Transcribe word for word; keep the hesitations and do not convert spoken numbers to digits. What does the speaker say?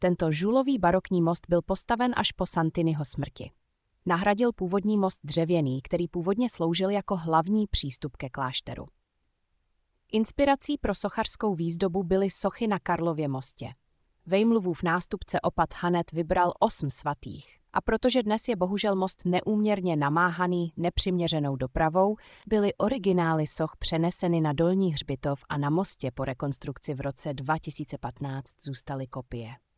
Tento žulový barokní most byl postaven až po Santiniho smrti. Nahradil původní most dřevěný, který původně sloužil jako hlavní přístup ke klášteru. Inspirací pro sochařskou výzdobu byly sochy na Karlově mostě. Vejmluvův nástupce opat Hanet vybral osm svatých. A protože dnes je bohužel most neúměrně namáhaný nepřiměřenou dopravou, byly originály soch přeneseny na Dolní hřbitov a na mostě po rekonstrukci v roce dva tisíce patnáct zůstaly kopie.